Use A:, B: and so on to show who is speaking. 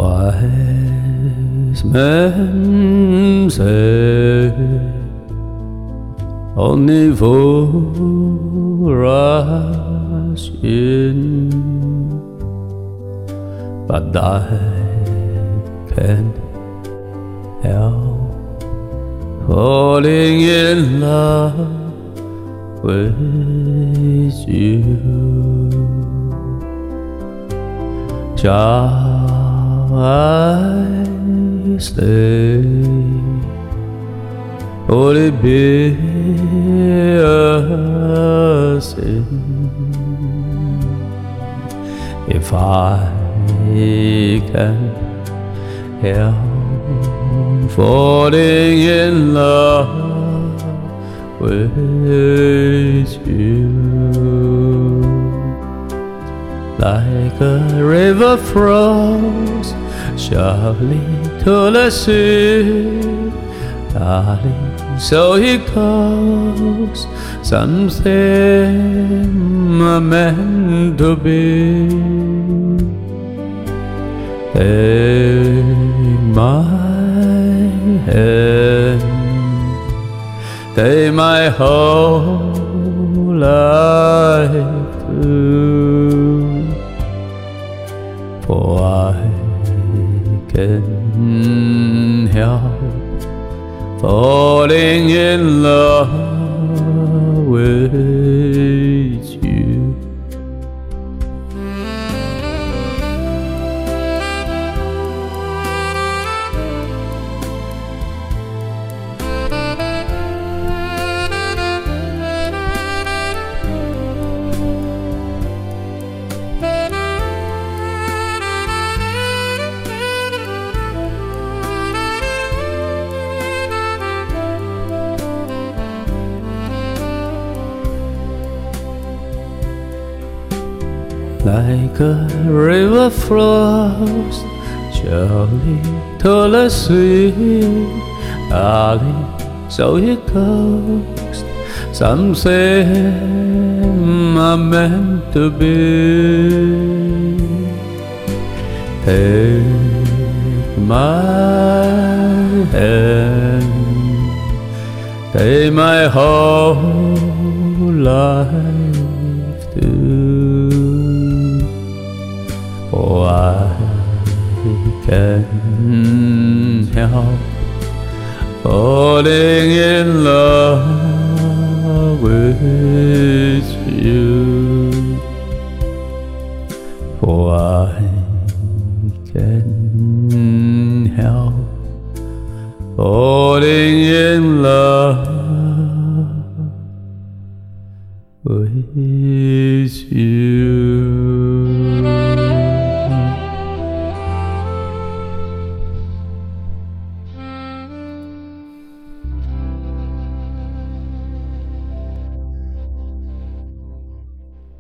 A: Wise men say only fools rush in, but I can't help falling in love with you. Shall I stay? Would it be a sin if I can help falling in love with you? Like a river flows surely to the sea, darling, so it goes. Something meant to be. Take my hand, take my whole life too, for I can't help falling in love with you. Like a river flows surely to the sea, darling, so it goes. Some say I'm meant to be. Take my hand, take my whole life too, for I can't help falling in love with you, for I can't help falling in love with you.